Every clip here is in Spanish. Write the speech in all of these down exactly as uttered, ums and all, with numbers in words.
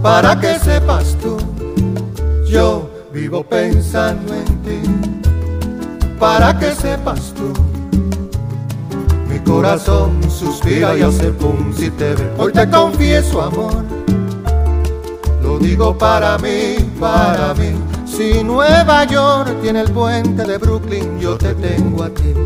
para que sepas tú, yo vivo pensando en ti. Para que sepas tú, mi corazón suspira y hace pum si te ve. Hoy te confieso, amor, lo digo para mí, para mí. Si Nueva York tiene el puente de Brooklyn, yo te tengo a ti.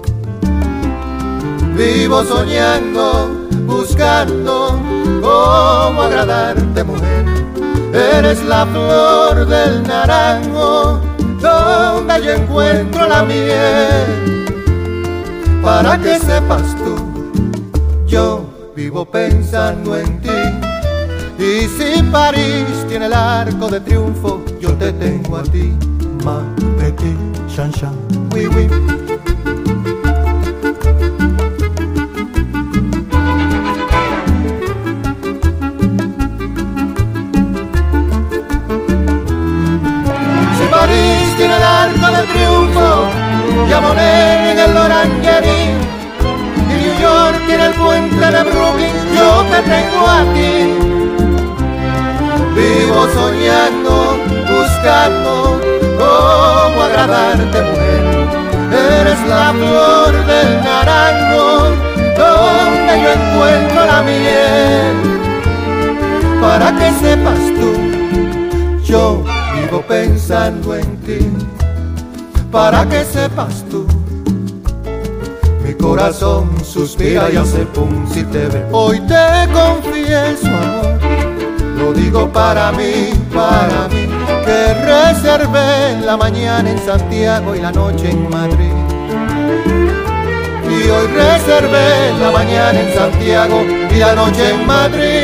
Vivo soñando, buscando cómo agradarte, mujer. Eres la flor del naranjo donde yo encuentro la miel. Para que sepas tú, yo vivo pensando en ti. Y si París tiene el arco de triunfo, yo te tengo a ti, ma petit chan chan, oui oui. Si París tiene el arco de triunfo y a Monet en el Orangerie, y New York tiene el puente de Brooklyn, yo te tengo a ti. Vivo soñando, buscando cómo agradarte, mujer. Eres la flor del naranjo donde yo encuentro la miel. Para que sepas tú, yo vivo pensando en ti. Para que sepas tú, mi corazón suspira y hace pum si te ve. Hoy te confieso, amor, lo digo para mí, para mí, que reservé la mañana en Santiago y la noche en Madrid. Y hoy reservé la mañana en Santiago y la noche en Madrid.